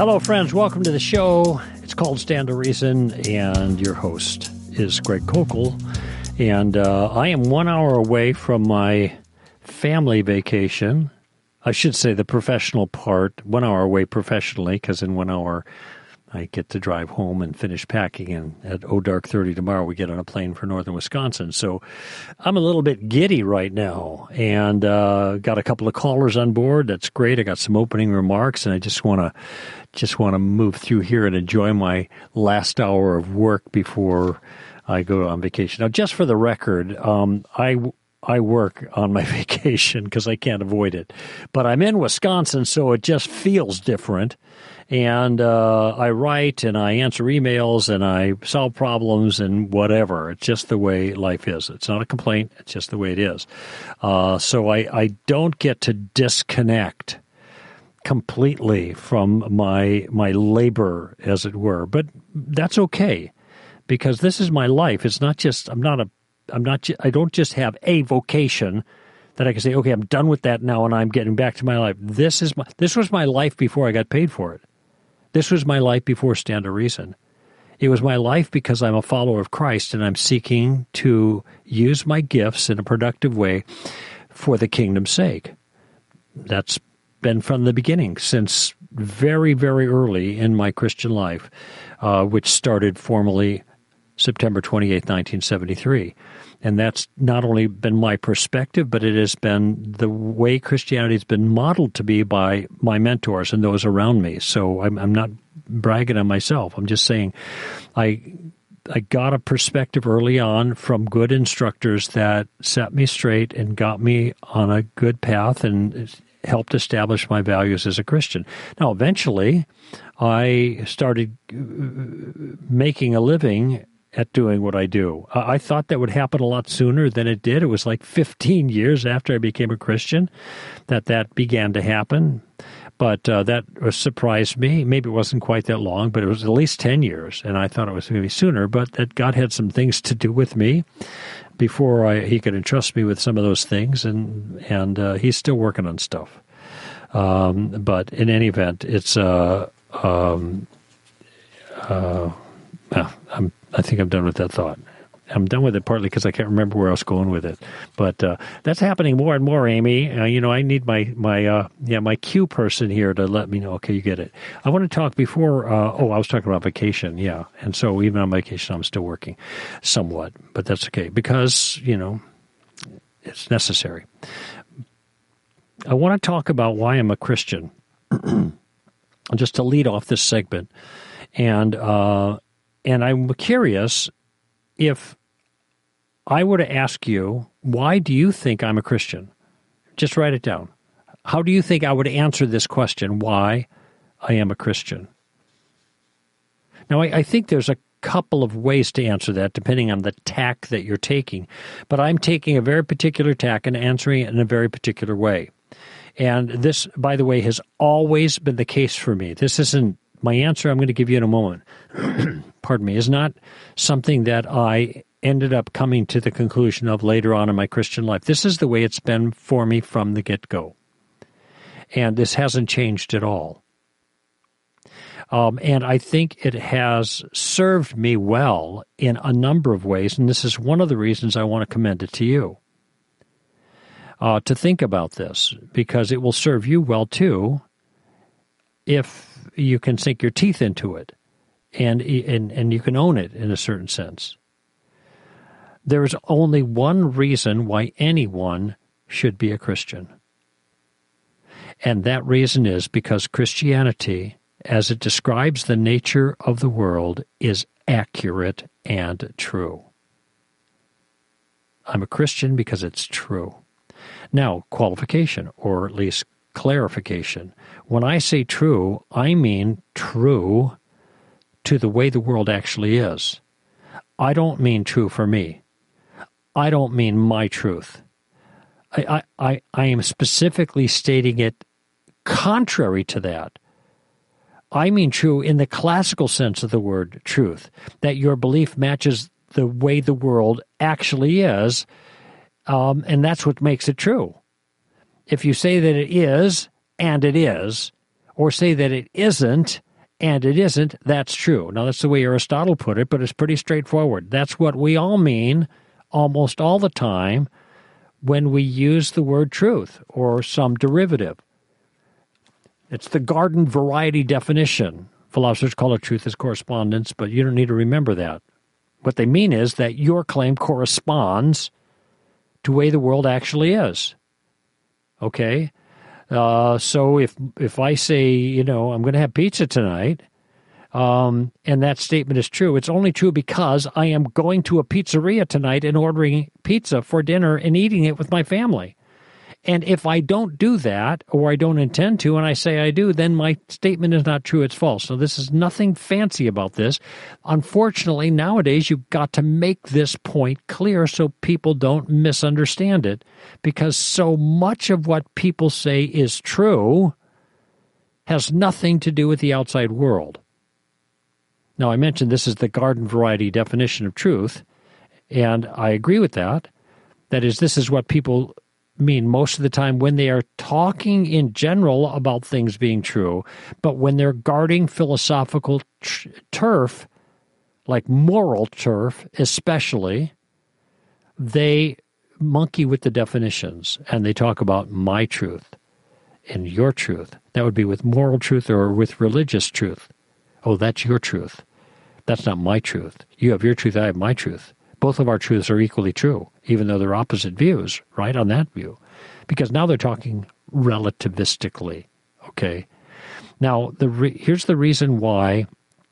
Hello, friends. Welcome to the show. It's called Stand to Reason, and your host is Greg Kokel. And I am 1 hour away from my family vacation. I should say the professional part, 1 hour away professionally, because in 1 hour I get to drive home and finish packing, and at dark 30 tomorrow we get on a plane for northern Wisconsin. So I'm a little bit giddy right now, and got a couple of callers on board. That's great. I got some opening remarks, and I just want to move through here and enjoy my last hour of work before I go on vacation. Now, just for the record, I work on my vacation because I can't avoid it. But I'm in Wisconsin, so it just feels different. And I write and I answer emails and I solve problems and whatever. It's just the way life is. It's not a complaint. It's just the way it is. So I don't get to disconnect completely from my labor, as it were. But that's okay, because this is my life. It's not just, I don't just have a vocation that I can say, okay, I'm done with that now and I'm getting back to my life. This was my life before I got paid for it. This was my life before Stand to Reason. It was my life because I'm a follower of Christ and I'm seeking to use my gifts in a productive way for the kingdom's sake. That's been from the beginning, since very, very early in my Christian life, which started formally September 28, 1973. And that's not only been my perspective, but it has been the way Christianity has been modeled to be by my mentors and those around me. So I'm not bragging on myself. I'm just saying I got a perspective early on from good instructors that set me straight and got me on a good path and helped establish my values as a Christian. Now, eventually, I started making a living at doing what I do. I thought that would happen a lot sooner than it did. It was like 15 years after I became a Christian that began to happen. But that surprised me. Maybe it wasn't quite that long, but it was at least 10 years, and I thought it was going to be sooner. But that God had some things to do with me before He could entrust me with some of those things, and He's still working on stuff. But in any event, it's I think I'm done with that thought. I'm done with it partly because I can't remember where I was going with it. But that's happening more and more, Amy. I need my cue person here to let me know. Okay, you get it. I want to talk before. I was talking about vacation. Yeah, and so even on vacation, I'm still working somewhat, but that's okay because it's necessary. I want to talk about why I'm a Christian, just to lead off this segment, and I'm curious if I were to ask you, why do you think I'm a Christian? Just write it down. How do you think I would answer this question, why I am a Christian? Now, I think there's a couple of ways to answer that, depending on the tack that you're taking. But I'm taking a very particular tack and answering it in a very particular way. And this, by the way, has always been the case for me. This isn't my answer I'm going to give you in a moment. Pardon me, is not something that I ended up coming to the conclusion of later on in my Christian life. This is the way it's been for me from the get-go. And this hasn't changed at all. And I think it has served me well in a number of ways, and this is one of the reasons I want to commend it to you. To think about this, because it will serve you well too if you can sink your teeth into it and you can own it in a certain sense. There is only one reason why anyone should be a Christian. And that reason is because Christianity, as it describes the nature of the world, is accurate and true. I'm a Christian because it's true. Now, qualification, or at least clarification. When I say true, I mean true to the way the world actually is. I don't mean true for me. I don't mean my truth. I am specifically stating it contrary to that. I mean true in the classical sense of the word truth, that your belief matches the way the world actually is, and that's what makes it true. If you say that it is, and it is, or say that it isn't, and it isn't, that's true. Now, that's the way Aristotle put it, but it's pretty straightforward. That's what we all mean almost all the time when we use the word truth or some derivative. It's the garden variety definition. Philosophers call it truth as correspondence, but you don't need to remember that. What they mean is that your claim corresponds to the way the world actually is. Okay? So if I say, I'm going to have pizza tonight, and that statement is true, it's only true because I am going to a pizzeria tonight and ordering pizza for dinner and eating it with my family. And if I don't do that, or I don't intend to, and I say I do, then my statement is not true, it's false. So this is nothing fancy about this. Unfortunately, nowadays, you've got to make this point clear so people don't misunderstand it, because so much of what people say is true has nothing to do with the outside world. Now, I mentioned this is the garden variety definition of truth, and I agree with that. That is, this is what people mean most of the time when they are talking in general about things being true, but when they're guarding philosophical turf, like moral turf especially, they monkey with the definitions, and they talk about my truth and your truth. That would be with moral truth or with religious truth. Oh, that's your truth. That's not my truth. You have your truth, I have my truth. Both of our truths are equally true, even though they're opposite views, right, on that view. Because now they're talking relativistically, okay? Now, here's the reason why,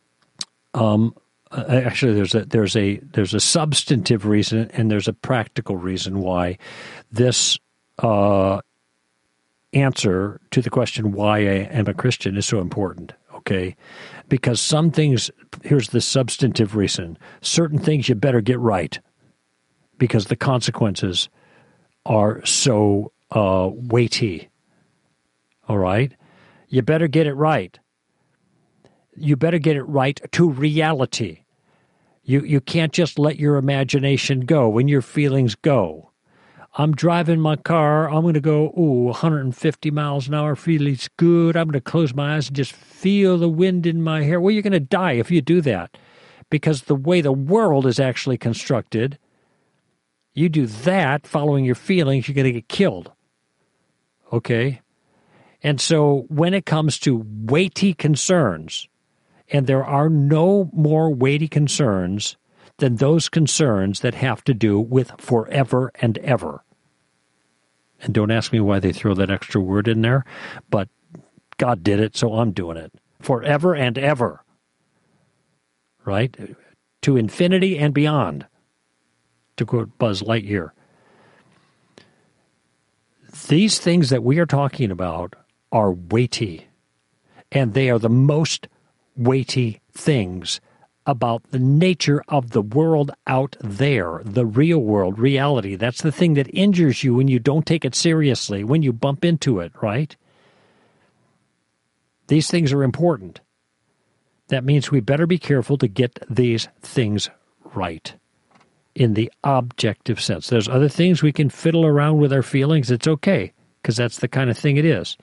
actually there's a substantive reason and there's a practical reason why this answer to the question why I am a Christian is so important, okay? Because some things, here's the substantive reason, certain things you better get right because the consequences are so weighty, all right? You better get it right. You better get it right to reality. You can't just let your imagination go and your feelings go. I'm driving my car. I'm going to go, 150 miles an hour, feeling good. I'm going to close my eyes and just feel the wind in my hair. Well, you're going to die if you do that, because the way the world is actually constructed, you do that following your feelings, you're going to get killed. Okay? And so when it comes to weighty concerns, and there are no more weighty concerns than those concerns that have to do with forever and ever. And don't ask me why they throw that extra word in there, but God did it, so I'm doing it. Forever and ever. Right? To infinity and beyond, to quote Buzz Lightyear. These things that we are talking about are weighty, and they are the most weighty things about the nature of the world out there, the real world, reality. That's the thing that injures you when you don't take it seriously, when you bump into it, right? These things are important. That means we better be careful to get these things right in the objective sense. There's other things we can fiddle around with our feelings. It's okay, because that's the kind of thing it is.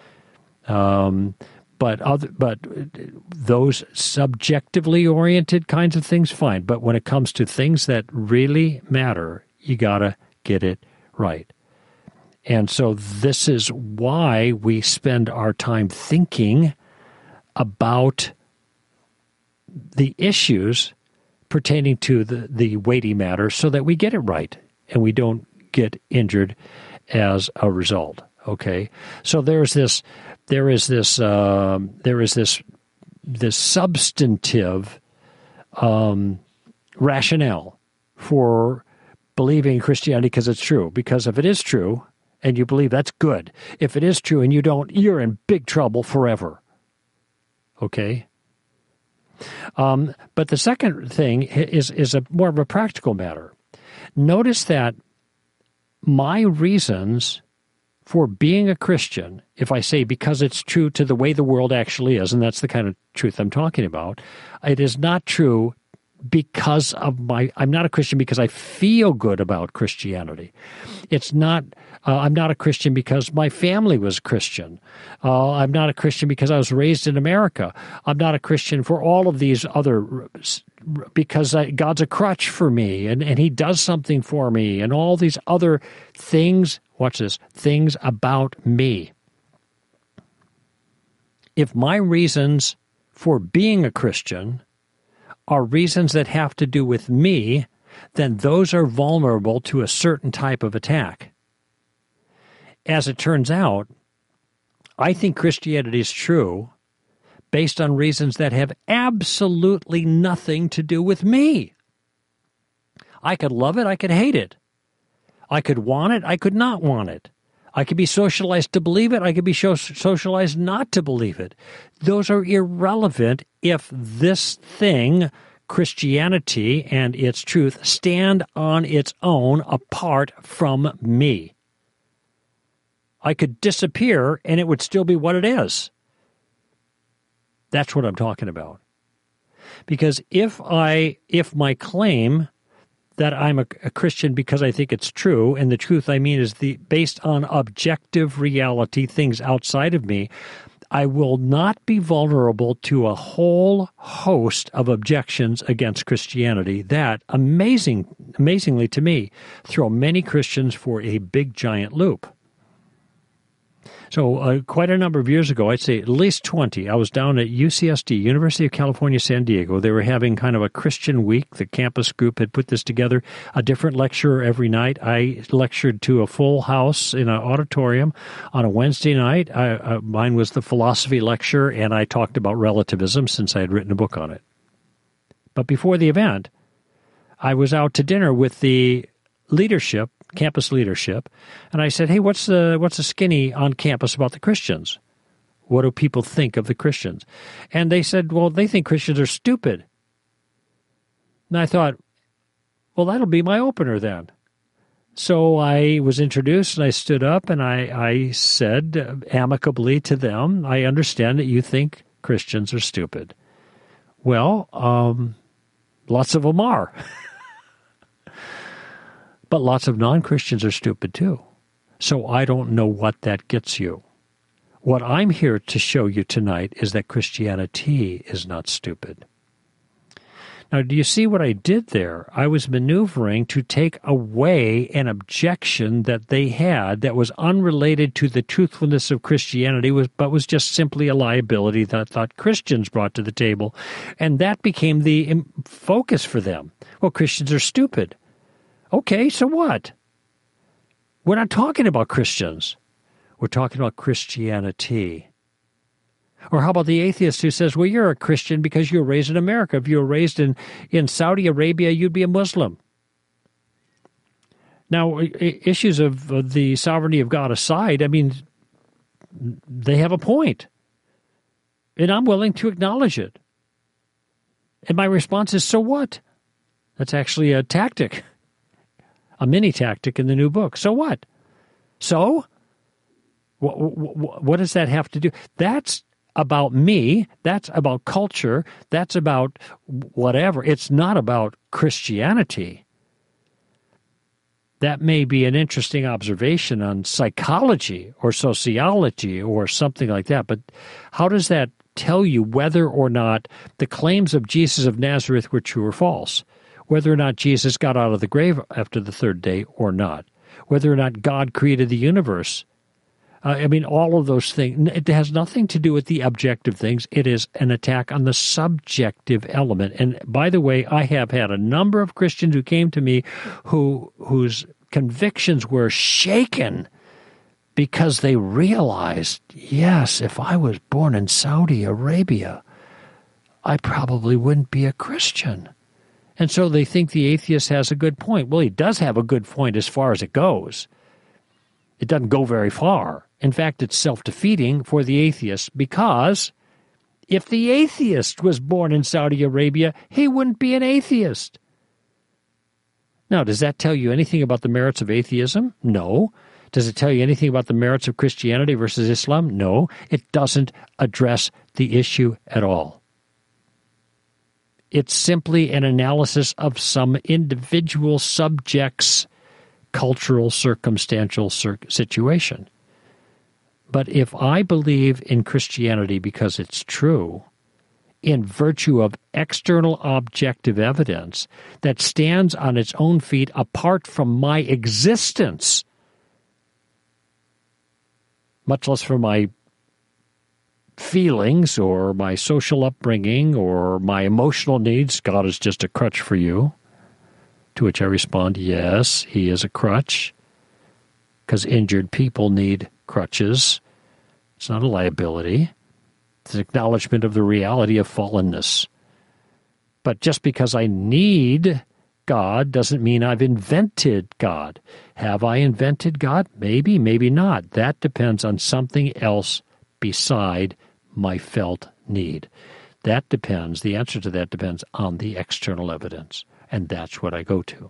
But those subjectively oriented kinds of things, fine. But when it comes to things that really matter, you got to get it right. And so this is why we spend our time thinking about the issues pertaining to the weighty matter so that we get it right and we don't get injured as a result. Okay? So there is this substantive rationale for believing in Christianity because it's true. Because if it is true and you believe, that's good. If it is true and you don't, you're in big trouble forever. Okay? But the second thing is a more of a practical matter. Notice that my reasons for being a Christian, if I say because it's true to the way the world actually is, and that's the kind of truth I'm talking about, it is not true because of I'm not a Christian because I feel good about Christianity. It's not, I'm not a Christian because my family was Christian. I'm not a Christian because I was raised in America. I'm not a Christian for all of these other, because God's a crutch for me and he does something for me and all these other things, watch this, things about me. If my reasons for being a Christian are reasons that have to do with me, then those are vulnerable to a certain type of attack. As it turns out, I think Christianity is true based on reasons that have absolutely nothing to do with me. I could love it, I could hate it. I could want it, I could not want it. I could be socialized to believe it. I could be socialized not to believe it. Those are irrelevant if this thing, Christianity and its truth, stand on its own apart from me. I could disappear and it would still be what it is. That's what I'm talking about. Because if my claim that I'm a Christian because I think it's true, and the truth I mean is based on objective reality, things outside of me, I will not be vulnerable to a whole host of objections against Christianity that, amazingly to me, throw many Christians for a big giant loop. So quite a number of years ago, I'd say at least 20, I was down at UCSD, University of California, San Diego. They were having kind of a Christian week. The campus group had put this together, a different lecturer every night. I lectured to a full house in an auditorium on a Wednesday night. Mine was the philosophy lecture, and I talked about relativism since I had written a book on it. But before the event, I was out to dinner with the leadership, campus leadership, and I said, hey, what's the skinny on campus about the Christians? What do people think of the Christians? And they said, well, they think Christians are stupid. And I thought, well, that'll be my opener then. So I was introduced and I stood up and I said amicably to them, I understand that you think Christians are stupid. Well, lots of them are. But lots of non-Christians are stupid too. So I don't know what that gets you. What I'm here to show you tonight is that Christianity is not stupid. Now, do you see what I did there? I was maneuvering to take away an objection that they had that was unrelated to the truthfulness of Christianity, but was just simply a liability that I thought Christians brought to the table. And that became the focus for them. Well, Christians are stupid. Okay, so what? We're not talking about Christians. We're talking about Christianity. Or how about the atheist who says, well, you're a Christian because you were raised in America. If you were raised in Saudi Arabia, you'd be a Muslim. Now, issues of the sovereignty of God aside, I mean, they have a point. And I'm willing to acknowledge it. And my response is, so what? That's actually a tactic. A mini tactic in the new book. So what? So? What does that have to do? That's about me. That's about culture. That's about whatever. It's not about Christianity. That may be an interesting observation on psychology or sociology or something like that, but how does that tell you whether or not the claims of Jesus of Nazareth were true or false? Whether or not Jesus got out of the grave after the third day or not, whether or not God created the universe. I mean, all of those things, it has nothing to do with the objective things. It is an attack on the subjective element. And by the way, I have had a number of Christians who came to me whose convictions were shaken because they realized, yes, if I was born in Saudi Arabia, I probably wouldn't be a Christian. And so they think the atheist has a good point. Well, he does have a good point as far as it goes. It doesn't go very far. In fact, it's self-defeating for the atheist because if the atheist was born in Saudi Arabia, he wouldn't be an atheist. Now, does that tell you anything about the merits of atheism? No. Does it tell you anything about the merits of Christianity versus Islam? No. It doesn't address the issue at all. It's simply an analysis of some individual subject's cultural, circumstantial situation. But if I believe in Christianity because it's true, in virtue of external objective evidence that stands on its own feet apart from my existence, much less from my feelings or my social upbringing or my emotional needs, God is just a crutch for you. To which I respond, yes, he is a crutch, because injured people need crutches. It's not a liability. It's an acknowledgement of the reality of fallenness. But just because I need God doesn't mean I've invented God. Have I invented God? Maybe, maybe not. That depends on something else beside my felt need. That depends, the answer to that depends on the external evidence. And that's what I go to.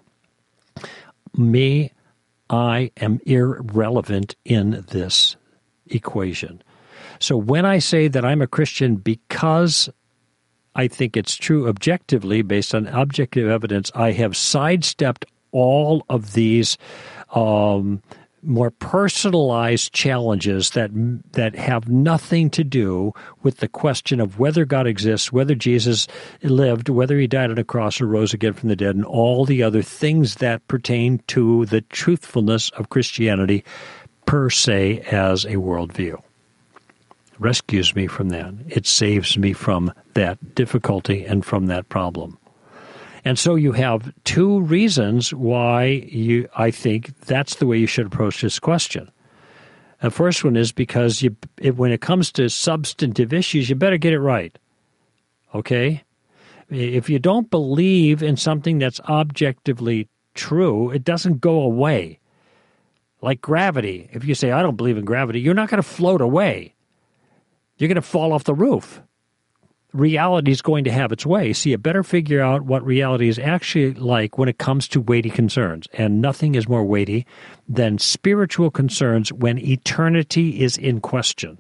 I am irrelevant in this equation. So when I say that I'm a Christian because I think it's true objectively, based on objective evidence, I have sidestepped all of these more personalized challenges that have nothing to do with the question of whether God exists, whether Jesus lived, whether he died on a cross or rose again from the dead, and all the other things that pertain to the truthfulness of Christianity per se as a worldview. Rescues me from that. It saves me from that difficulty and from that problem. And so you have two reasons why I think that's the way you should approach this question. The first one is because when it comes to substantive issues, you better get it right. Okay? If you don't believe in something that's objectively true, it doesn't go away. Like gravity. If you say, I don't believe in gravity, you're not going to float away. You're going to fall off the roof. Reality is going to have its way, so you better figure out what reality is actually like when it comes to weighty concerns. And nothing is more weighty than spiritual concerns when eternity is in question.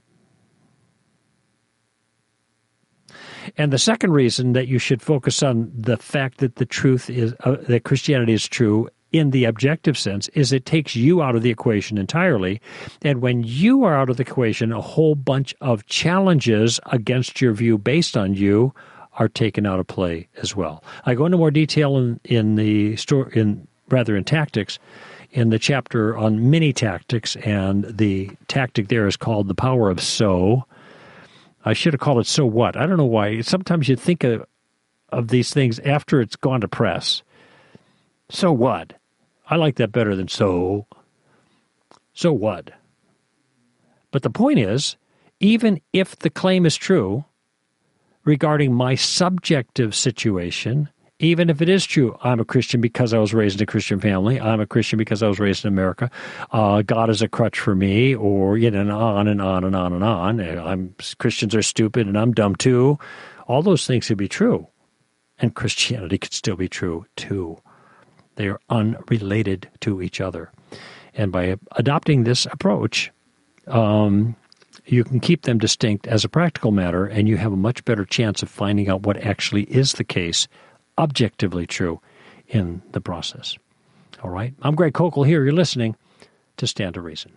And the second reason that you should focus on the fact that the truth is that Christianity is true in the objective sense is it takes you out of the equation entirely. And when you are out of the equation, a whole bunch of challenges against your view based on you are taken out of play as well. I go into more detail in tactics in the chapter on mini tactics, and the tactic there is called the power of so. I should have called it so what. I don't know why. Sometimes you think of these things after it's gone to press. So what? I like that better than so. So what? But the point is, even if the claim is true regarding my subjective situation, even if it is true, I'm a Christian because I was raised in a Christian family, I'm a Christian because I was raised in America, God is a crutch for me, or and on and on and on and on. Christians are stupid and I'm dumb too. All those things could be true. And Christianity could still be true too. They are unrelated to each other. And by adopting this approach, you can keep them distinct as a practical matter, and you have a much better chance of finding out what actually is the case, objectively true, in the process. All right? I'm Greg Koukl here. You're listening to Stand to Reason.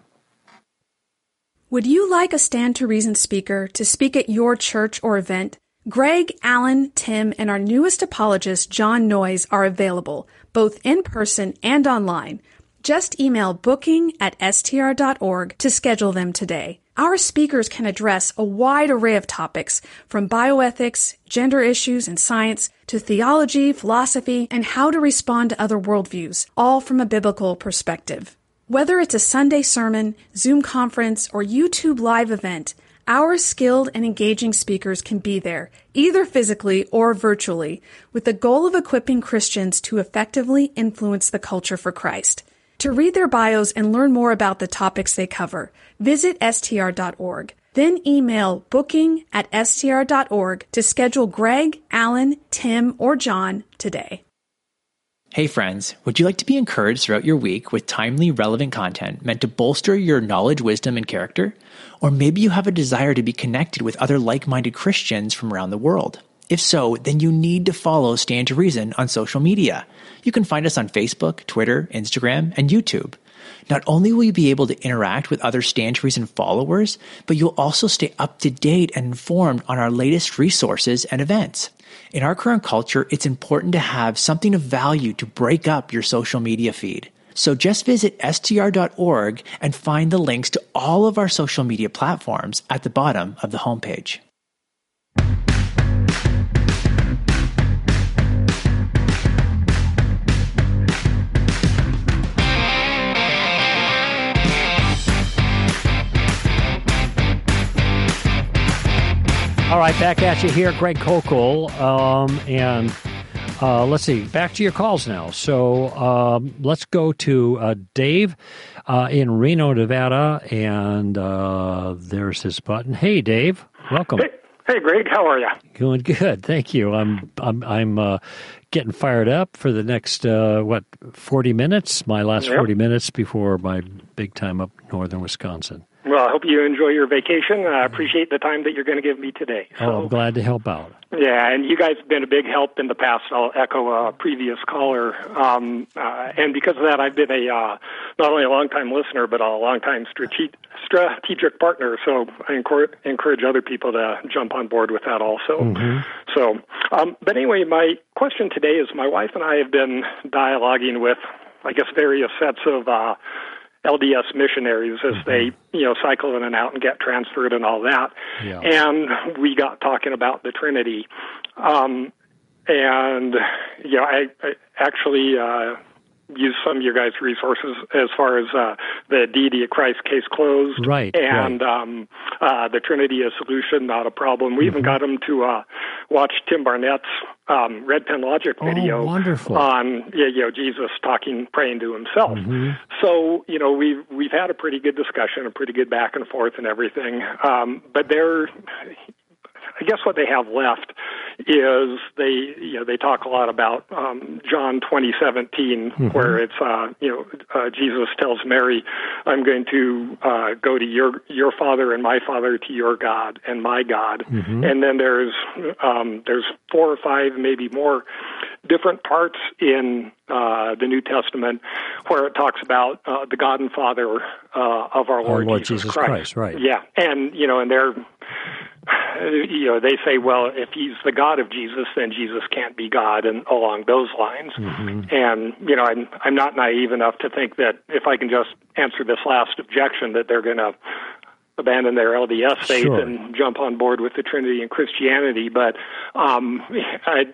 Would you like a Stand to Reason speaker to speak at your church or event? Greg, Alan, Tim, and our newest apologist, John Noyes, are available, both in person and online. Just email booking@str.org to schedule them today. Our speakers can address a wide array of topics, from bioethics, gender issues and science, to theology, philosophy, and how to respond to other worldviews, all from a biblical perspective. Whether it's a Sunday sermon, Zoom conference, or YouTube live event, our skilled and engaging speakers can be there, either physically or virtually, with the goal of equipping Christians to effectively influence the culture for Christ. To read their bios and learn more about the topics they cover, visit str.org. Then email booking@str.org to schedule Greg, Alan, Tim, or John today. Hey friends, would you like to be encouraged throughout your week with timely, relevant content meant to bolster your knowledge, wisdom, and character? Or maybe you have a desire to be connected with other like-minded Christians from around the world. If so, then you need to follow Stand to Reason on social media. You can find us on Facebook, Twitter, Instagram, and YouTube. Not only will you be able to interact with other Stand to Reason followers, but you'll also stay up to date and informed on our latest resources and events. In our current culture, it's important to have something of value to break up your social media feed. So just visit str.org and find the links to all of our social media platforms at the bottom of the homepage. All right, back at you here, Greg Koukl, and let's see, back to your calls now. So let's go to Dave in Reno, Nevada, and there's his button. Hey, Dave, welcome. Hey, Greg, how are you? Doing good, thank you. I'm getting fired up for the next 40 minutes. My last 40 minutes before my big time up northern Wisconsin. Well, I hope you enjoy your vacation. I appreciate the time that you're going to give me today. So, I'm glad to help out. Yeah, and you guys have been a big help in the past. I'll echo a previous caller. And because of that, I've been not only a long-time listener, but a long-time strategic partner. So I encourage other people to jump on board with that also. Mm-hmm. So, but anyway, my question today is my wife and I have been dialoguing with, I guess, various sets of LDS missionaries as they, cycle in and out and get transferred and all that. Yeah. And we got talking about the Trinity. I actually used some of your guys' resources as far as the Deity of Christ case closed. Right. And the Trinity a solution, not a problem. We even got them to watch Tim Barnett's Red Pen Logic video on Jesus praying to himself. Mm-hmm. So we've had a pretty good discussion, a pretty good back and forth and everything. But I guess what they have left is they talk a lot about John 20:17, mm-hmm. where it's Jesus tells Mary, "I'm going to go to your Father and my Father, to your God and my God." Mm-hmm. And then there's 4 or 5, maybe more, different parts in the New Testament where it talks about the God and Father of our Lord Jesus Christ. Right? Yeah, and and they're. They say, well, if he's the God of Jesus, then Jesus can't be God, and along those lines. Mm-hmm. And, I'm not naive enough to think that if I can just answer this last objection, that they're going to abandon their LDS faith and jump on board with the Trinity and Christianity. But I've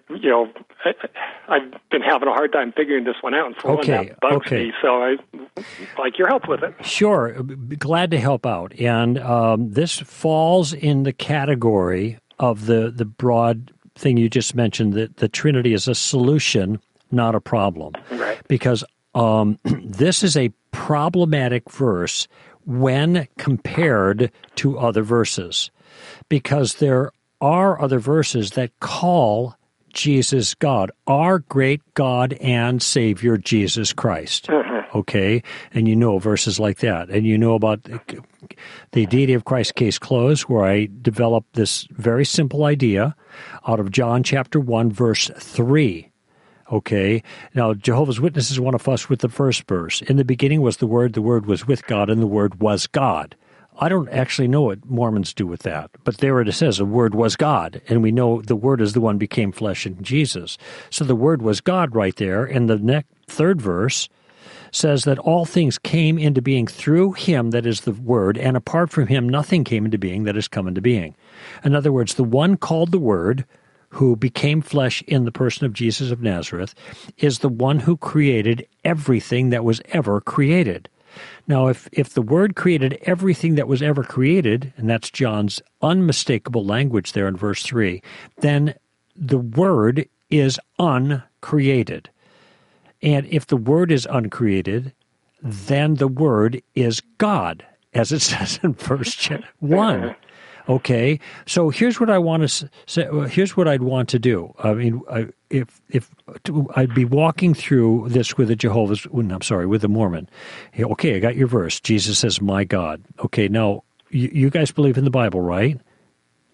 been having a hard time figuring this one out, and for one, that bugs me. So I like your help with it. Sure, glad to help out. And this falls in the category of the broad thing you just mentioned, that the Trinity is a solution, not a problem. Right. Because this is a problematic verse when compared to other verses, because there are other verses that call Jesus God, our great God and Savior, Jesus Christ. Mm-hmm. Okay? And verses like that. And about the Deity of Christ case closed, where I developed this very simple idea out of John chapter 1, verse 3. Okay, now Jehovah's Witnesses want to fuss with the first verse. In the beginning was the Word was with God, and the Word was God. I don't actually know what Mormons do with that, but there it says the Word was God, and we know the Word is the one became flesh in Jesus. So the Word was God right there, and the third verse says that all things came into being through him, that is the Word, and apart from him nothing came into being that has come into being. In other words, the one called the Word, who became flesh in the person of Jesus of Nazareth, is the one who created everything that was ever created. Now, if the Word created everything that was ever created, and that's John's unmistakable language there in verse 3, then the Word is uncreated. And if the Word is uncreated, then the Word is God, as it says in verse 1. Okay, so here's what I want to say. Here's what I'd want to do. I mean, if I'd be walking through this with with a Mormon. Okay, I got your verse. Jesus says, "My God." Okay, now you guys believe in the Bible, right?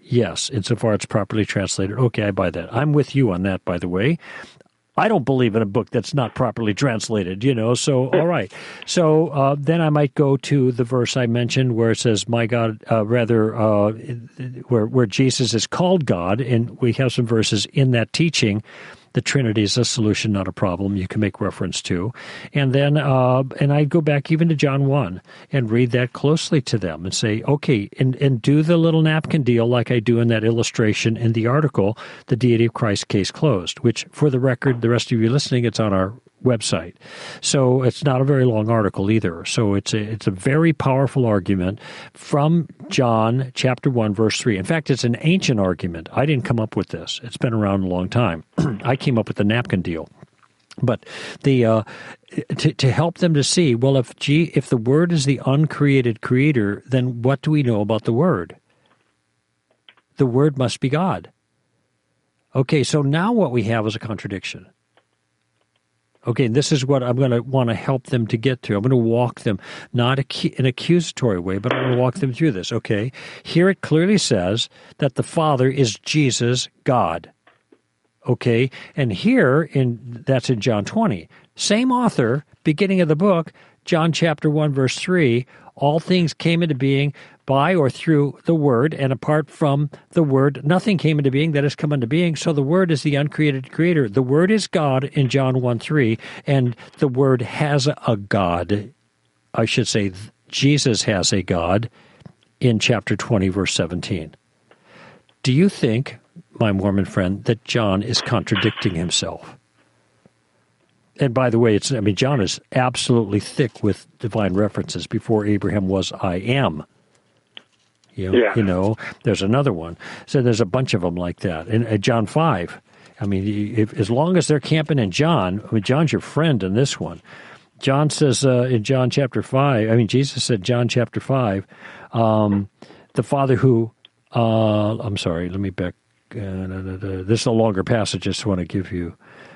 Yes, insofar it's properly translated. Okay, I buy that. I'm with you on that, by the way. I don't believe in a book that's not properly translated, so all right. So then I might go to the verse I mentioned where it says, my God, where Jesus is called God, and we have some verses in that teaching. The Trinity is a solution, not a problem, you can make reference to. And then and I go back even to John 1 and read that closely to them and say, okay, and do the little napkin deal like I do in that illustration in the article, The Deity of Christ Case Closed, which, for the record, the rest of you listening, it's on our website. So it's not a very long article either. So it's a very powerful argument from John chapter 1, verse 3. In fact, it's an ancient argument. I didn't come up with this. It's been around a long time. I came up with the napkin deal. But the to help them to see, well, if the Word is the uncreated creator, then what do we know about the Word? The Word must be God. Okay, so now what we have is a contradiction. Okay, and this is what I'm going to want to help them to get to. I'm going to walk them, not in an accusatory way, but I'm going to walk them through this, okay? Here it clearly says that the Father is Jesus, God, okay? And here, that's in John 20. Same author, beginning of the book, John chapter 1, verse 3, all things came into being by or through the Word, and apart from the Word, nothing came into being that has come into being. So the Word is the uncreated creator. The Word is God in John 1:3, and the Word has a God. I should say Jesus has a God in chapter 20, verse 17. Do you think, my Mormon friend, that John is contradicting himself? And by the way, John is absolutely thick with divine references. Before Abraham was, I am. There's another one. So there's a bunch of them like that. And John 5, as long as they're camping in John, John's your friend in this one. John says in John chapter 5, Jesus said, John chapter 5, the Father who, I'm sorry, let me back, this is a longer passage I just want to give you.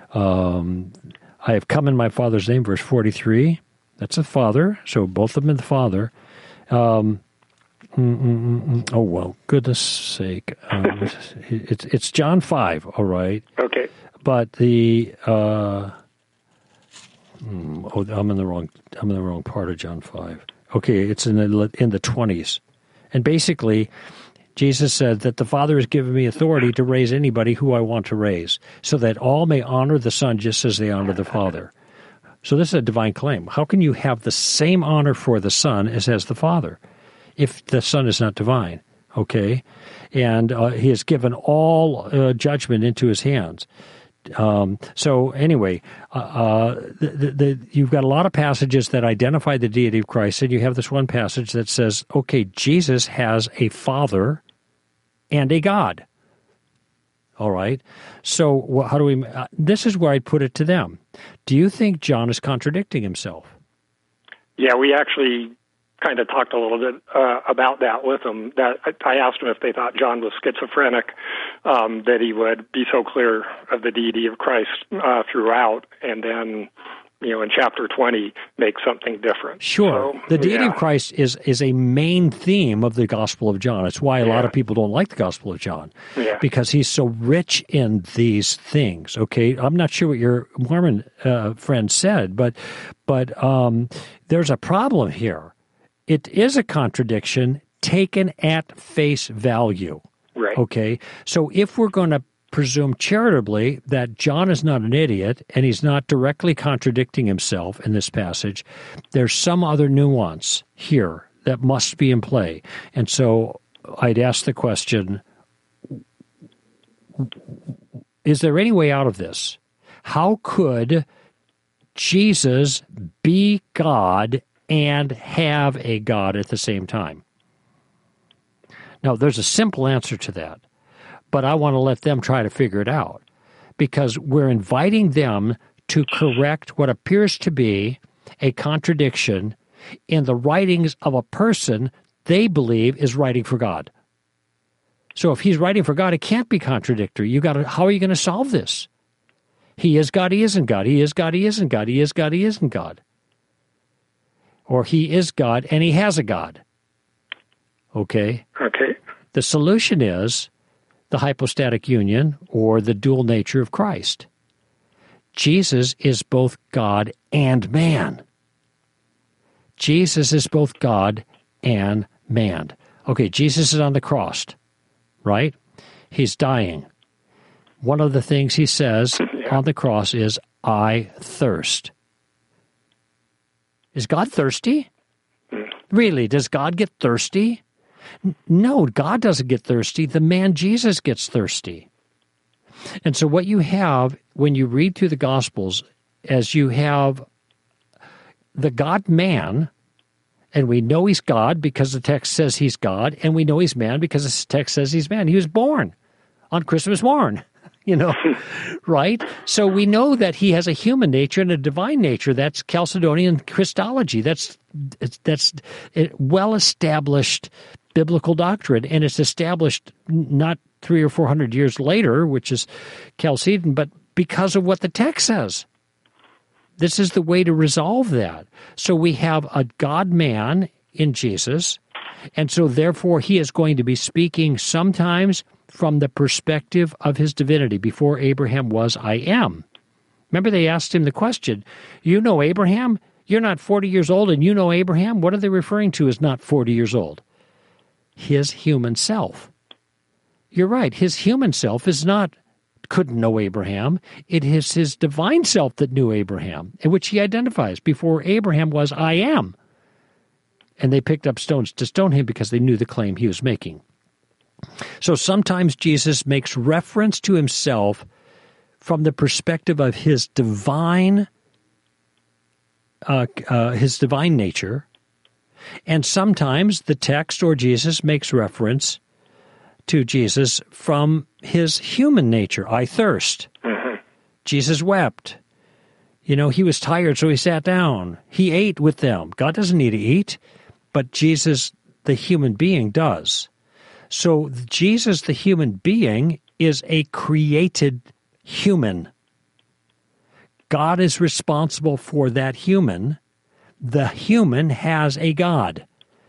I have come in my Father's name, verse 43. That's the Father, so both of them in the Father. Oh, well, goodness sake. It's John 5, all right? Okay. But the I'm in the wrong part of John 5. Okay, it's in the 20s. And basically, Jesus said that the Father has given me authority to raise anybody who I want to raise, so that all may honor the Son just as they honor the Father. So this is a divine claim. How can you have the same honor for the Son as has the Father if the Son is not divine? Okay? And he has given all judgment into his hands. So anyway, you've got a lot of passages that identify the deity of Christ, and you have this one passage that says, okay, Jesus has a Father and a God. All right? So how do we... this is where I'd put it to them. Do you think John is contradicting himself? Yeah, we actually kind of talked a little bit about that with them. That I asked them if they thought John was schizophrenic, that he would be so clear of the deity of Christ throughout, and then, in chapter 20, make something different. Sure. So, the deity of Christ is a main theme of the Gospel of John. It's why a lot of people don't like the Gospel of John, because he's so rich in these things, okay? I'm not sure what your Mormon friend said, but there's a problem here. It is a contradiction taken at face value. Right. Okay? So if we're going to presume charitably that John is not an idiot and he's not directly contradicting himself in this passage, there's some other nuance here that must be in play. And so I'd ask the question, is there any way out of this? How could Jesus be God and have a God at the same time? Now, there's a simple answer to that, but I want to let them try to figure it out, because we're inviting them to correct what appears to be a contradiction in the writings of a person they believe is writing for God. So if he's writing for God, it can't be contradictory. How are you going to solve this? He is God, he isn't God. He is God, he isn't God. He is God, he isn't God. Or he is God and he has a God. Okay? Okay. The solution is the hypostatic union or the dual nature of Christ. Jesus is both God and man. Jesus is both God and man. Okay, Jesus is on the cross, right? He's dying. One of the things he says on the cross is, I thirst. Is God thirsty? Really, does God get thirsty? No, God doesn't get thirsty. The man Jesus gets thirsty. And so what you have when you read through the Gospels, as you have the God-man, and we know he's God because the text says he's God, and we know he's man because the text says he's man. He was born on Christmas morn, right? So we know that he has a human nature and a divine nature. That's Chalcedonian Christology. That's well-established biblical doctrine, and it's established not 300 or 400 years later, which is Chalcedon, but because of what the text says. This is the way to resolve that. So we have a God-man in Jesus, and so therefore he is going to be speaking sometimes from the perspective of his divinity. Before Abraham was, I am. Remember they asked him the question, you know Abraham? You're not 40 years old and you know Abraham? What are they referring to as not 40 years old? His human self. You're right, his human self couldn't know Abraham. It is his divine self that knew Abraham, in which he identifies. Before Abraham was, I am. And they picked up stones to stone him because they knew the claim he was making. So sometimes Jesus makes reference to himself from the perspective of his divine nature, and sometimes the text or Jesus makes reference to Jesus from his human nature. I thirst. Mm-hmm. Jesus wept. He was tired, so he sat down. He ate with them. God doesn't need to eat, but Jesus, the human being, does. So Jesus, the human being, is a created human. God is responsible for that human. The human has a God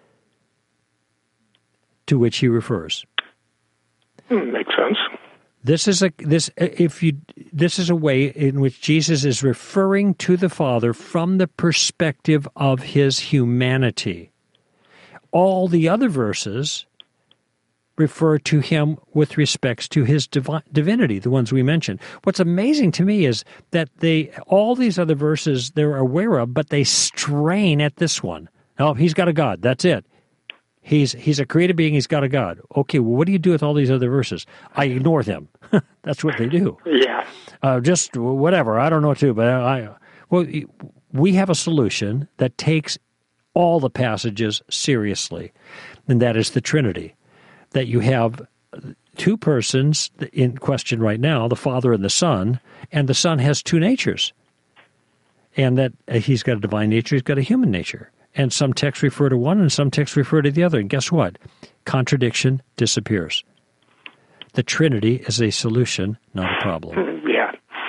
to which he refers. Makes sense. This is a way in which Jesus is referring to the Father from the perspective of his humanity. All the other verses refer to him with respects to his divinity, the ones we mentioned. What's amazing to me is that all these other verses they're aware of, but they strain at this one. Oh, he's got a God. That's it. He's a created being. He's got a God. Okay, well, what do you do with all these other verses? I ignore them. That's what they do. Yeah. Just whatever. I don't know what to do, but we have a solution that takes all the passages seriously, and that is the Trinity. That you have two persons in question right now, the Father and the Son has two natures. And that he's got a divine nature, he's got a human nature. And some texts refer to one and some texts refer to the other. And guess what? Contradiction disappears. The Trinity is a solution, not a problem. Yeah.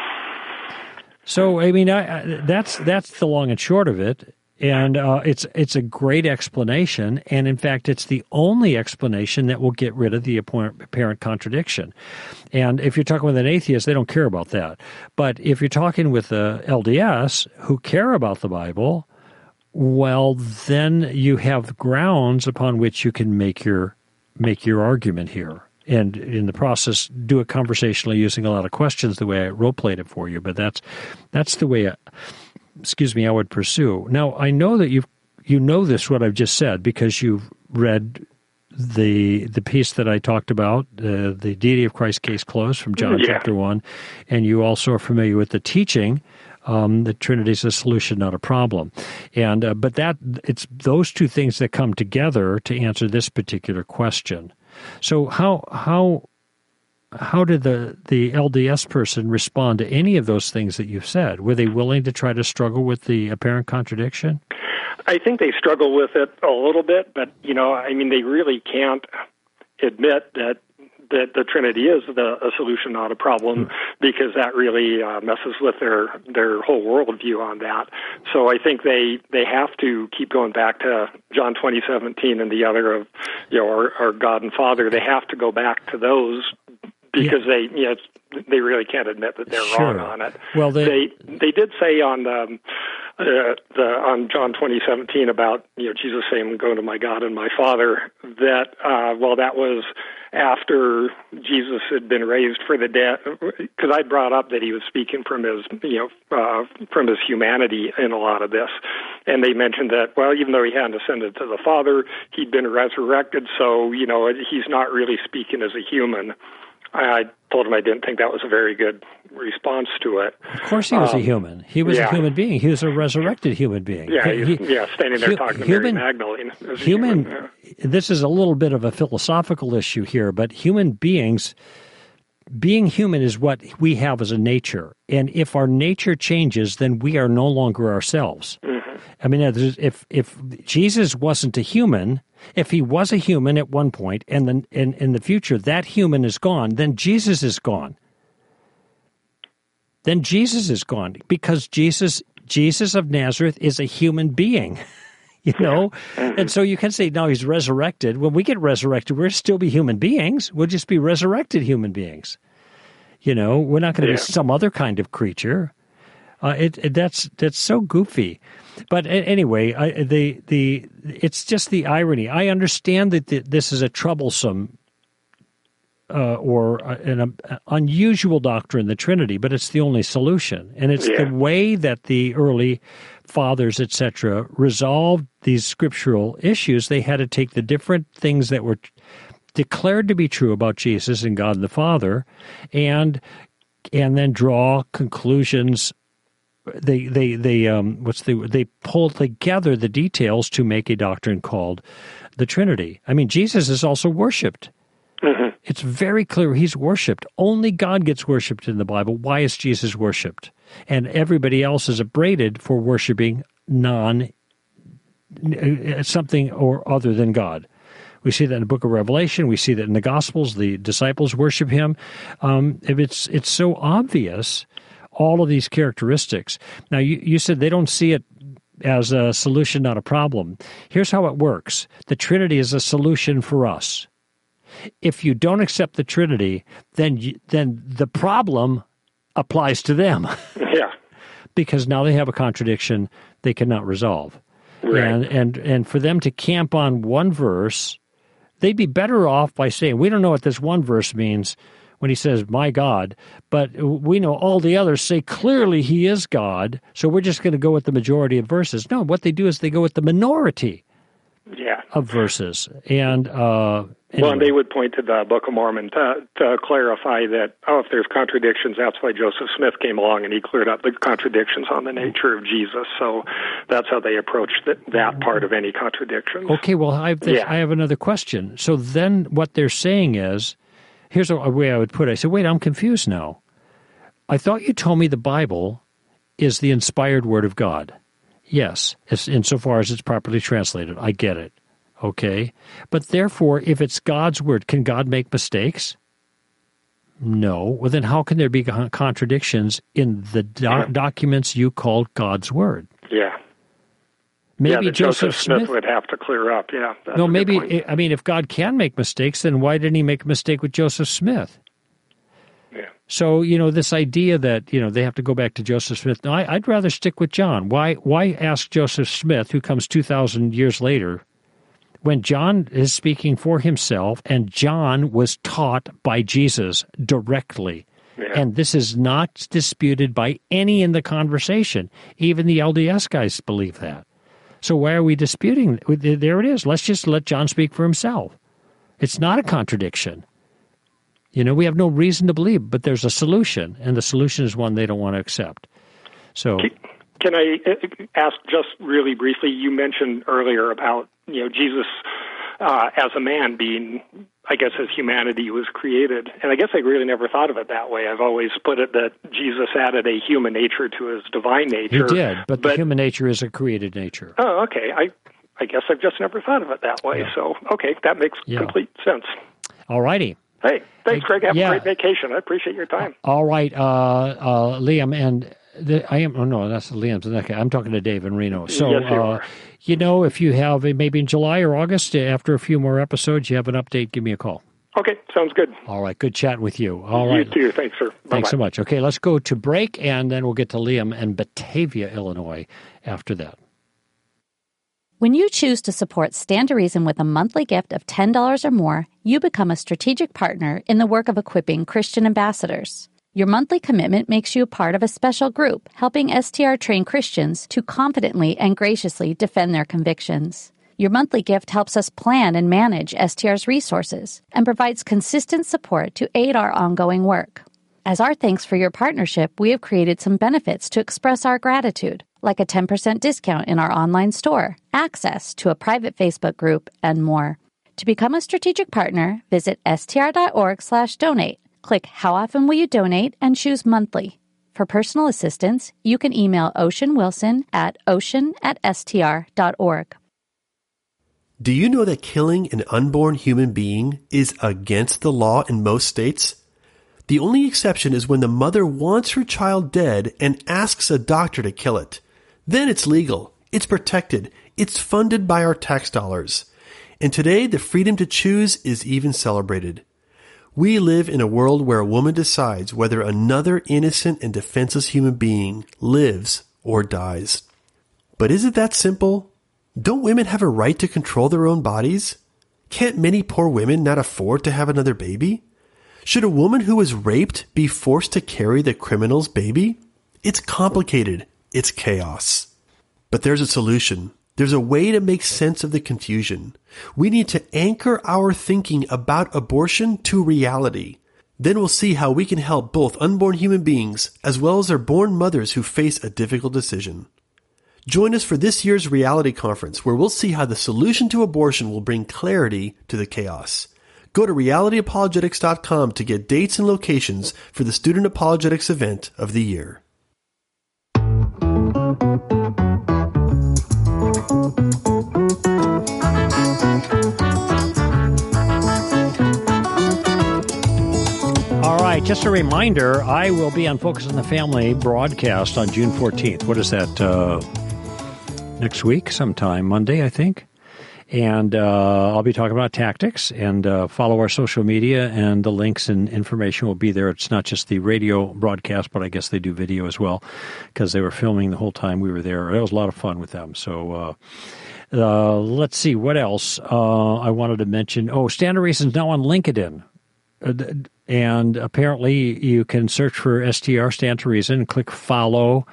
So, that's the long and short of it. And it's a great explanation, and in fact, it's the only explanation that will get rid of the apparent contradiction. And if you're talking with an atheist, they don't care about that. But if you're talking with the LDS who care about the Bible, well, then you have grounds upon which you can make your argument here. And in the process, do it conversationally using a lot of questions the way I role-played it for you. But that's the way I would pursue. Now, I know that you know this, what I've just said, because you've read the piece that I talked about, the Deity of Christ Case Closed from John chapter 1, and you also are familiar with the teaching, the Trinity is a solution, not a problem. And but it's those two things that come together to answer this particular question. So how did the LDS person respond to any of those things that you've said? Were they willing to try to struggle with the apparent contradiction? I think they struggle with it a little bit, but, they really can't admit that that the Trinity is a solution, not a problem, because that really messes with their whole worldview on that. So I think they have to keep going back to John 20:17 and the other of our God and Father. They have to go back to those because they really can't admit that they're wrong on it. Well, they did say on on John 20:17 about Jesus saying, "Go to my God and my Father," that that was after Jesus had been raised for the dead, because I brought up that he was speaking from his humanity in a lot of this, and they mentioned that even though he hadn't ascended to the Father, he'd been resurrected, so he's not really speaking as a human. I told him I didn't think that was a very good response to it. Of course he was a human. He was a human being. He was a resurrected human being. Standing there talking to Mary Magdalene. This is a little bit of a philosophical issue here, but being human is what we have as a nature. And if our nature changes, then we are no longer ourselves. Mm-hmm. I mean, if Jesus wasn't a human, if he was a human at one point, and then in the future that human is gone, then Jesus is gone. Then Jesus is gone, because Jesus of Nazareth is a human being, And so you can say, no, he's resurrected. When we get resurrected, we'll still be human beings. We'll just be resurrected human beings. We're not going to be some other kind of creature. That's so goofy. But anyway, it's just the irony. I understand that this is a troublesome or an unusual doctrine, the Trinity, but it's the only solution. And it's the way that the early fathers, etc., resolved these scriptural issues. They had to take the different things that were declared to be true about Jesus and God the Father, and then draw conclusions. They pull together the details to make a doctrine called the Trinity. I mean, Jesus is also worshipped. Mm-hmm. It's very clear he's worshipped. Only God gets worshipped in the Bible. Why is Jesus worshipped? And everybody else is upbraided for worshiping something or other than God. We see that in the book of Revelation. We see that in the Gospels. The disciples worship him. It's so obvious, all of these characteristics. Now, you said they don't see it as a solution, not a problem. Here's how it works. The Trinity is a solution for us. If you don't accept the Trinity, then the problem applies to them. Yeah. Because now they have a contradiction they cannot resolve. Right. And for them to camp on one verse, they'd be better off by saying, we don't know what this one verse means when he says, my God, but we know all the others say clearly he is God, so we're just going to go with the majority of verses. No, what they do is they go with the minority of verses. And Well, and they would point to the Book of Mormon to clarify that, if there's contradictions, that's why Joseph Smith came along and he cleared up the contradictions on the nature of Jesus. So that's how they approached that part of any contradiction. Okay, well, I have another question. So then what they're saying is, here's a way I would put it. I said, wait, I'm confused now. I thought you told me the Bible is the inspired Word of God. Yes, insofar as it's properly translated. I get it. Okay, but therefore, if it's God's Word, can God make mistakes? No. Well, then how can there be contradictions in the documents you called God's Word? Yeah. Maybe Joseph Smith would have to clear up, No, maybe, if God can make mistakes, then why didn't he make a mistake with Joseph Smith? Yeah. So, this idea that, they have to go back to Joseph Smith. No, I'd rather stick with John. Why ask Joseph Smith, who comes 2,000 years later, when John is speaking for himself, and John was taught by Jesus directly. Yeah. And this is not disputed by any in the conversation. Even the LDS guys believe that. So why are we disputing? There it is. Let's just let John speak for himself. It's not a contradiction. We have no reason to believe, but there's a solution, and the solution is one they don't want to accept. So, can I ask just really briefly, you mentioned earlier about, Jesus as a man being, I guess, as humanity was created. And I guess I really never thought of it that way. I've always put it that Jesus added a human nature to his divine nature. He did, but the human nature is a created nature. Oh, okay. I guess I've just never thought of it that way. Yeah. So, okay, that makes complete sense. All righty. Hey, thanks, Greg. Have a great vacation. I appreciate your time. All right, Liam, and that's Liam's. Okay, I'm talking to Dave in Reno. So, yes, if you have maybe in July or August, after a few more episodes, you have an update, give me a call. Okay, sounds good. All right, good chatting with you. All right. You too. Thanks, sir. Bye-bye. Thanks so much. Okay, let's go to break, and then we'll get to Liam in Batavia, Illinois after that. When you choose to support Stand to Reason with a monthly gift of $10 or more, you become a strategic partner in the work of equipping Christian ambassadors. Your monthly commitment makes you a part of a special group helping STR-trained Christians to confidently and graciously defend their convictions. Your monthly gift helps us plan and manage STR's resources and provides consistent support to aid our ongoing work. As our thanks for your partnership, we have created some benefits to express our gratitude, like a 10% discount in our online store, access to a private Facebook group, and more. To become a strategic partner, visit str.org/donate. Click How Often Will You Donate and choose Monthly. For personal assistance, you can email Ocean Wilson at ocean@str.org. Do you know that killing an unborn human being is against the law in most states? The only exception is when the mother wants her child dead and asks a doctor to kill it. Then it's legal, it's protected, it's funded by our tax dollars. And today, the freedom to choose is even celebrated. We live in a world where a woman decides whether another innocent and defenseless human being lives or dies. But is it that simple? Don't women have a right to control their own bodies? Can't many poor women not afford to have another baby? Should a woman who was raped be forced to carry the criminal's baby? It's complicated. It's chaos. But there's a solution. There's a way to make sense of the confusion. We need to anchor our thinking about abortion to reality. Then we'll see how we can help both unborn human beings as well as their born mothers who face a difficult decision. Join us for this year's Reality Conference, where we'll see how the solution to abortion will bring clarity to the chaos. Go to realityapologetics.com to get dates and locations for the Student Apologetics event of the year. All right, just a reminder, I will be on Focus on the Family broadcast on June 14th. What is that? Next week sometime, Monday, I think. And I'll be talking about tactics, and follow our social media, and the links and information will be there. It's not just the radio broadcast, but I guess they do video as well, because they were filming the whole time we were there. It was a lot of fun with them. So let's see, what else I wanted to mention. Oh, Stand to Reason is now on LinkedIn. And apparently you can search for STR, Stand to Reason, and click follow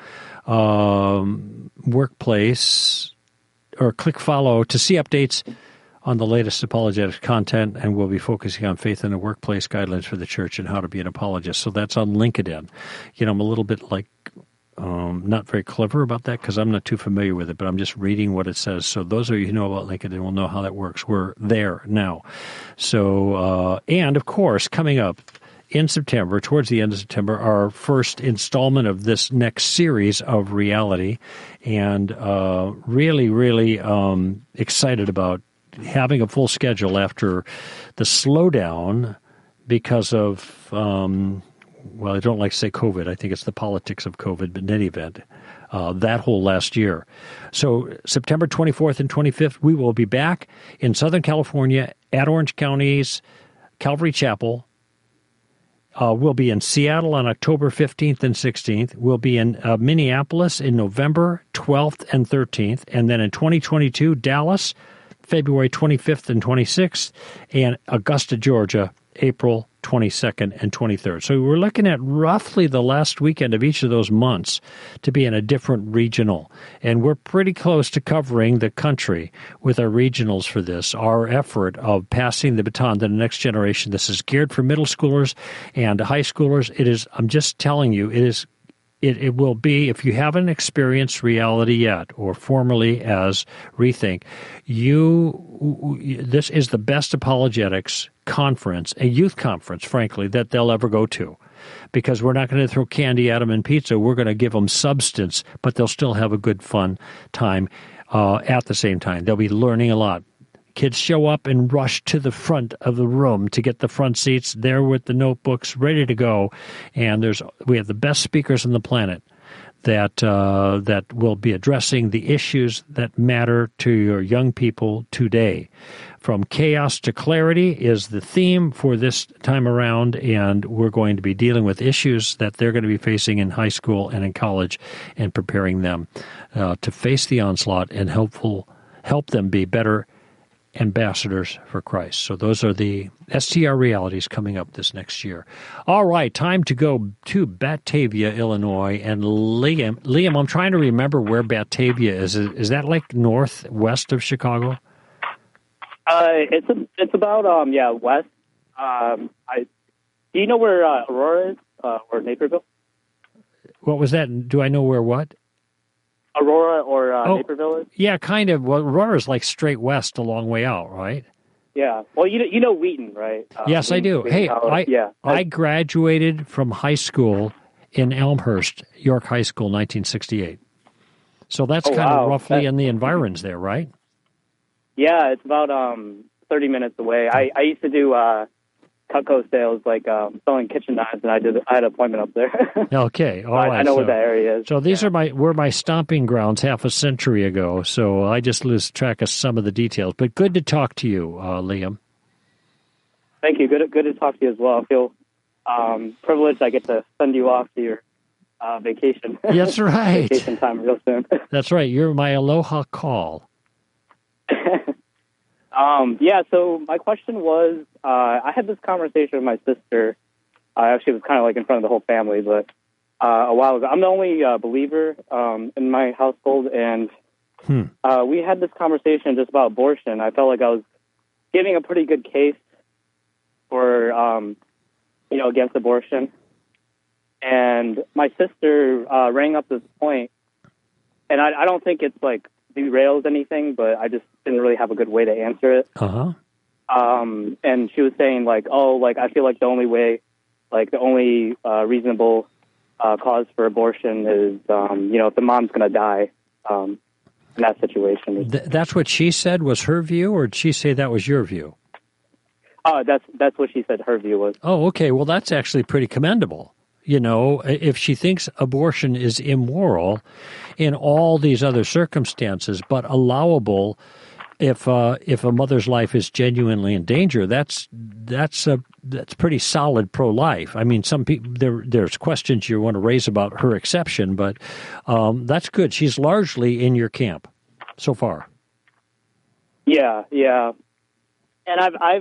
workplace, or click follow to see updates on the latest apologetics content, and we'll be focusing on faith in the workplace, guidelines for the church, and how to be an apologist. So that's on LinkedIn. I'm a little bit like not very clever about that because I'm not too familiar with it, but I'm just reading what it says. So those of you who know about LinkedIn will know how that works. We're there now. So, and of course, coming up in September, towards the end of September, our first installment of this next series of Reality, and really excited about having a full schedule after the slowdown because of, I don't like to say COVID. I think it's the politics of COVID, but in any event, that whole last year. So September 24th and 25th, we will be back in Southern California at Orange County's Calvary Chapel. We'll be in Seattle on October 15th and 16th. We'll be in Minneapolis in November 12th and 13th. And then in 2022, Dallas, February 25th and 26th. And Augusta, Georgia, April 22nd and 23rd. So we're looking at roughly the last weekend of each of those months to be in a different regional. And we're pretty close to covering the country with our regionals for this, our effort of passing the baton to the next generation. This is geared for middle schoolers and high schoolers. It is, I'm just telling you, it will be, if you haven't experienced Reality yet, or formerly as Rethink, this is the best apologetics conference, a youth conference, frankly, that they'll ever go to. Because we're not going to throw candy at them and pizza. We're going to give them substance, but they'll still have a good, fun time at the same time. They'll be learning a lot. Kids show up and rush to the front of the room to get the front seats, there with the notebooks ready to go. And we have the best speakers on the planet that will be addressing the issues that matter to your young people today. From chaos to clarity is the theme for this time around, and we're going to be dealing with issues that they're going to be facing in high school and in college and preparing them to face the onslaught and help them be better ambassadors for Christ. So those are the STR realities coming up this next year. All right, time to go to Batavia, Illinois. And Liam, I'm trying to remember where Batavia is. Is that like northwest of Chicago? It's about west. Do you know where Aurora is or Naperville? What was that? Do I know where what? Aurora or Naperville is? Yeah, kind of. Well, Aurora is like straight west, a long way out, right? Yeah. Well, you know Wheaton, right? Yes, I do. Hey, I graduated from high school in Elmhurst, York High School, 1968. So that's kind of roughly in the environs there, right? Yeah, it's about 30 minutes away. I used to do Cutco sales, like selling kitchen knives, and I had an appointment up there. Okay, all right. I know where that area is. So these were my stomping grounds half a century ago. So I just lose track of some of the details. But good to talk to you, Liam. Thank you. Good to talk to you as well. I feel privileged. I get to send you off to your vacation. That's right. Vacation time real soon. That's right. You're my aloha call. So my question was, I had this conversation with my sister. Actually, it was kind of like in front of the whole family, but a while ago. I'm the only believer in my household, and we had this conversation just about abortion. I felt like I was giving a pretty good case for, against abortion. And my sister rang up this point, and I don't think it's like derails anything, but I just didn't really have a good way to answer it. And she was saying like, I feel like the only way, like the only reasonable cause for abortion is, if the mom's going to die in that situation. That's what she said was her view, or did she say that was your view? That's what she said her view was. Oh, okay. Well, that's actually pretty commendable. You know, if she thinks abortion is immoral in all these other circumstances, but allowable if a mother's life is genuinely in danger, that's pretty solid pro-life. I mean, some people there's questions you want to raise about her exception, but that's good. She's largely in your camp so far. Yeah. And I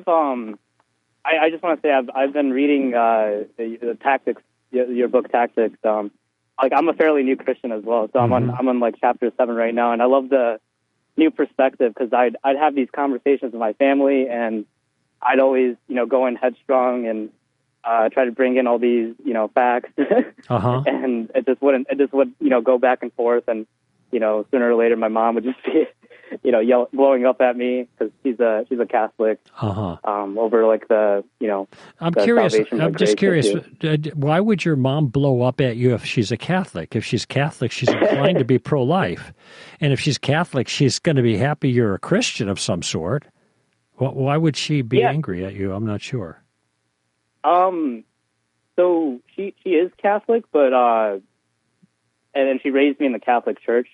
just want to say I've been reading the Tactics. Your book Tactics. I'm a fairly new Christian as well, so I'm on like chapter 7 right now, and I love the new perspective because I'd have these conversations with my family, and I'd always go in headstrong and try to bring in all these facts, and it just would go back and forth, and sooner or later my mom would just be blowing up at me because she's a Catholic. Over like I'm curious. I'm just curious. Why would your mom blow up at you if she's a Catholic? If she's Catholic, she's inclined to be pro-life, and if she's Catholic, she's going to be happy you're a Christian of some sort. Why would she be angry at you? I'm not sure. So she is Catholic, but and she raised me in the Catholic Church.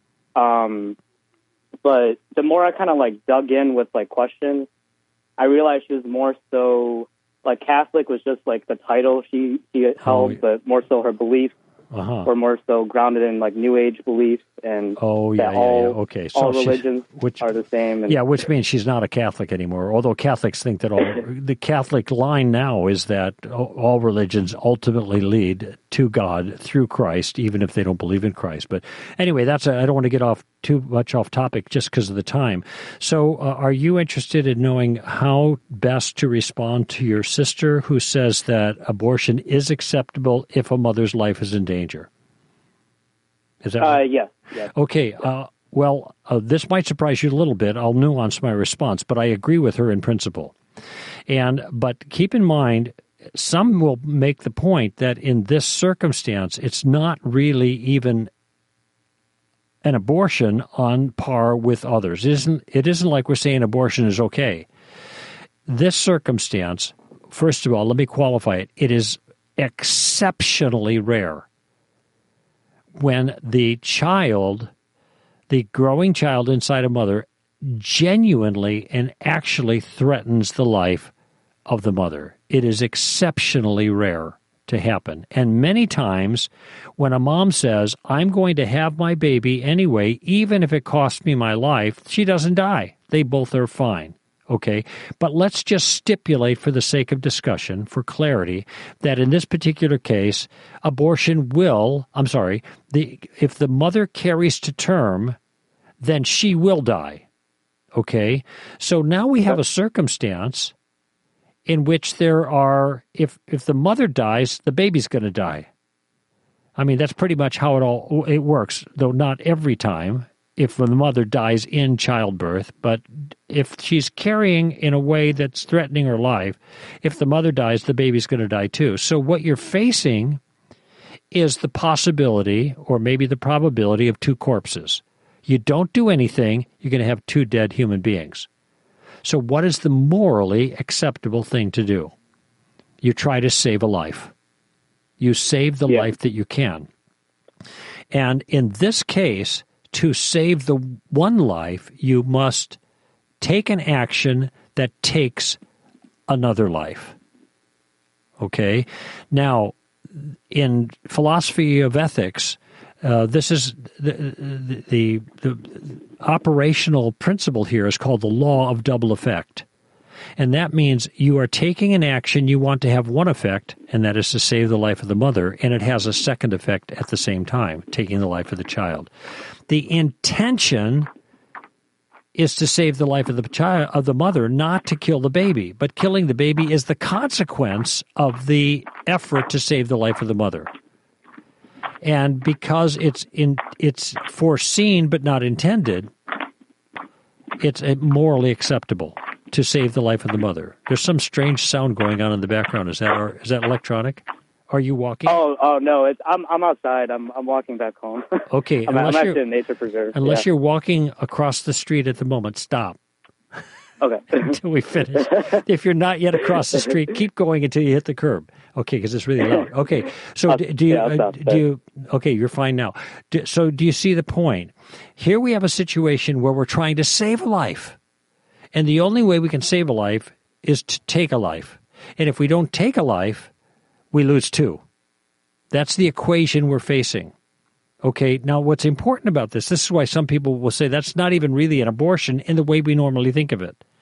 But the more I kind of like dug in with like questions, I realized she was more so like Catholic was just like the title she held, but more so her beliefs were more so grounded in like New Age beliefs and all religions are the same. And, which means she's not a Catholic anymore. Although Catholics think that the Catholic line now is that all religions ultimately lead to God through Christ, even if they don't believe in Christ. But anyway, I don't want to get too much off topic just because of the time. So are you interested in knowing how best to respond to your sister who says that abortion is acceptable if a mother's life is in danger? Is that right? Yes. Okay. This might surprise you a little bit. I'll nuance my response, but I agree with her in principle. But keep in mind, some will make the point that in this circumstance, it's not really even an abortion on par with others. It isn't like we're saying abortion is okay. This circumstance, first of all, let me qualify it. It is exceptionally rare when the child, the growing child inside a mother, genuinely and actually threatens the life of the mother. It is exceptionally rare to happen. And many times when a mom says, I'm going to have my baby anyway, even if it costs me my life, she doesn't die. They both are fine. Okay, but let's just stipulate for the sake of discussion, for clarity, that in this particular case, abortion if the mother carries to term, then she will die. Okay, so now we have a circumstance in which there are, if the mother dies, the baby's going to die. I mean, that's pretty much how it works, though not every time. If the mother dies in childbirth, but if she's carrying in a way that's threatening her life, if the mother dies, the baby's going to die too. So what you're facing is the possibility, or maybe the probability, of two corpses. You don't do anything, you're going to have two dead human beings. So what is the morally acceptable thing to do? You try to save a life. You save the life that you can. And in this case, to save the one life, you must take an action that takes another life. Okay? Now, in philosophy of ethics, this is the operational principle here is called the law of double effect. And that means you are taking an action you want to have one effect, and that is to save the life of the mother, and it has a second effect at the same time, taking the life of the child. The intention is to save the life of the child, of the mother, not to kill the baby. But killing the baby is the consequence of the effort to save the life of the mother. And because it's foreseen but not intended, it's morally acceptable to save the life of the mother. There's some strange sound going on in the background. Is that electronic? Are you walking? Oh no! I'm outside. I'm walking back home. Okay, I'm actually in nature preserve. Unless you're walking across the street at the moment, stop. Okay. Until we finish. If you're not yet across the street, keep going until you hit the curb. Okay, because it's really loud. Okay, so do you? Okay, you're fine now. So do you see the point? Here we have a situation where we're trying to save a life, and the only way we can save a life is to take a life. And if we don't take a life, we lose two. That's the equation we're facing. Okay, now what's important about this is why some people will say that's not even really an abortion in the way we normally think of it.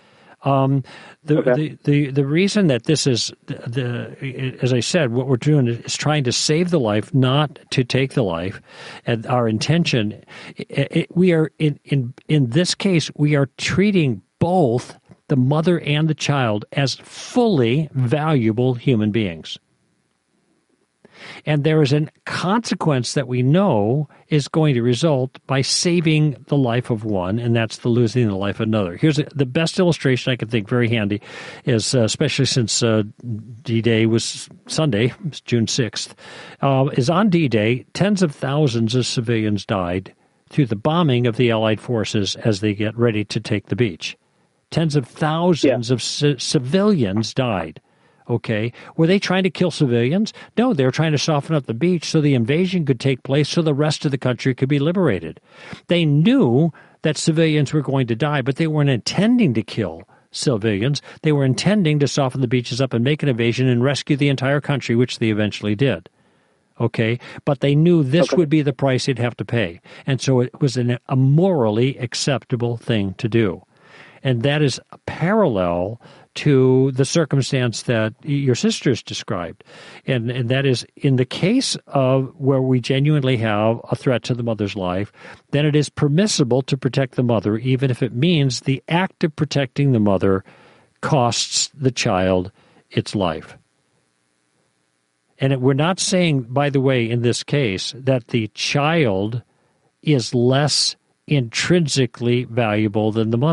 The reason that this is, as I said, what we're doing is trying to save the life, not to take the life. And our intention, we are, in this case, we are treating both the mother and the child as fully valuable human beings. And there is a consequence that we know is going to result by saving the life of one, and that's the losing the life of another. Here's the best illustration I can think, very handy, is especially since D-Day was Sunday, June 6th, is on D-Day, tens of thousands of civilians died through the bombing of the Allied forces as they get ready to take the beach. Tens of thousands of civilians died. Okay. Were they trying to kill civilians? No, they were trying to soften up the beach so the invasion could take place so the rest of the country could be liberated. They knew that civilians were going to die, but they weren't intending to kill civilians. They were intending to soften the beaches up and make an invasion and rescue the entire country, which they eventually did. Okay. But they knew this would be the price they'd have to pay. And so it was a morally acceptable thing to do. And that is parallel to the circumstance that your sisters described. And that is, in the case of where we genuinely have a threat to the mother's life, then it is permissible to protect the mother, even if it means the act of protecting the mother costs the child its life. And we're not saying, by the way, in this case, that the child is less intrinsically valuable than the mother.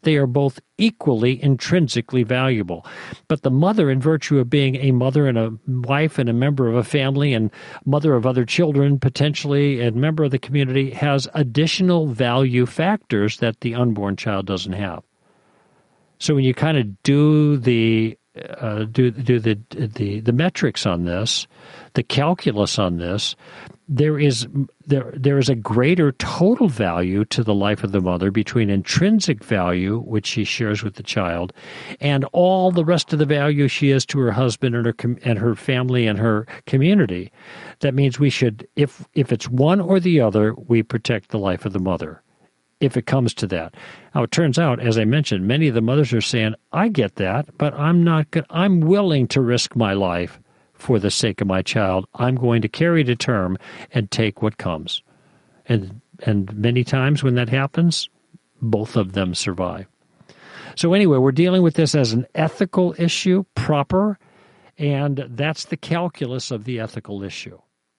They are both equally intrinsically valuable. But the mother, in virtue of being a mother and a wife and a member of a family and mother of other children potentially and member of the community, has additional value factors that the unborn child doesn't have. So when you kind of do the metrics on this, the calculus on this, there is a greater total value to the life of the mother between intrinsic value, which she shares with the child, and all the rest of the value she is to her husband and her family and her community. That means we should, if it's one or the other, we protect the life of the mother, if it comes to that. Now, it turns out, as I mentioned, many of the mothers are saying, I get that, but I'm willing to risk my life for the sake of my child. I'm going to carry to term and take what comes. And many times when that happens, both of them survive. So anyway, we're dealing with this as an ethical issue proper, and that's the calculus of the ethical issue.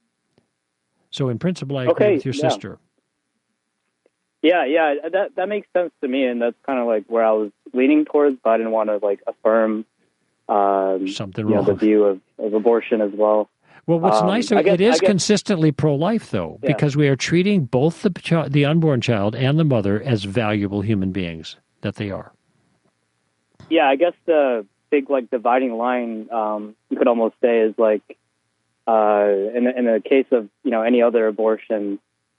So in principle, I agree with your sister. Yeah, that makes sense to me, and that's kind of like where I was leaning towards, but I didn't want to like affirm something wrong. The view of abortion as well. Well, what's nice, it is consistently pro-life, though, because we are treating both the unborn child and the mother as valuable human beings that they are. Yeah, I guess the big like dividing line you could almost say is like in the case of any other abortion,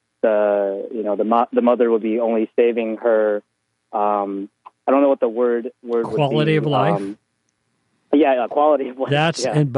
the mother would be only saving her. I don't know what the word quality would be. Of life. Quality of life. That's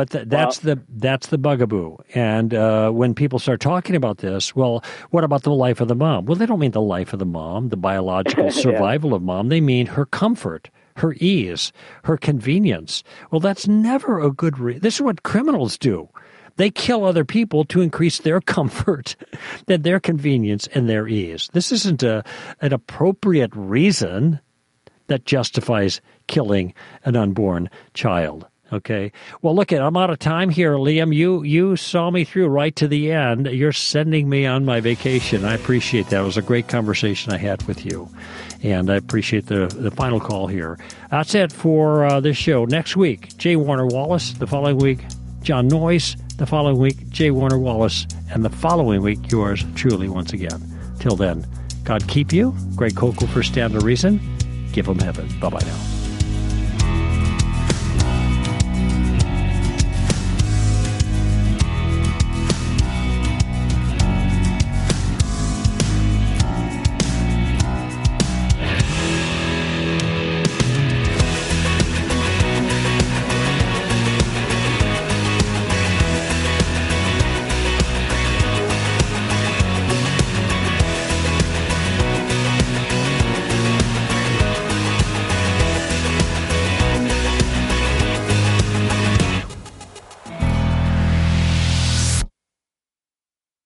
the bugaboo. And when people start talking about this, well, what about the life of the mom? Well, they don't mean the life of the mom, the biological survival of mom. They mean her comfort, her ease, her convenience. Well, that's never a good this is what criminals do. They kill other people to increase their comfort and their convenience and their ease. This isn't an appropriate reason that justifies killing an unborn child. Okay. Well, look, I'm out of time here, Liam. You saw me through right to the end. You're sending me on my vacation. I appreciate that. It was a great conversation I had with you, and I appreciate the final call here. That's it for this show. Next week, J. Warner Wallace. The following week, John Noyes. The following week, J. Warner Wallace. And the following week, yours truly once again. Till then, God keep you. Greg Koukl for Stand to Reason. Give them heaven. Bye-bye now.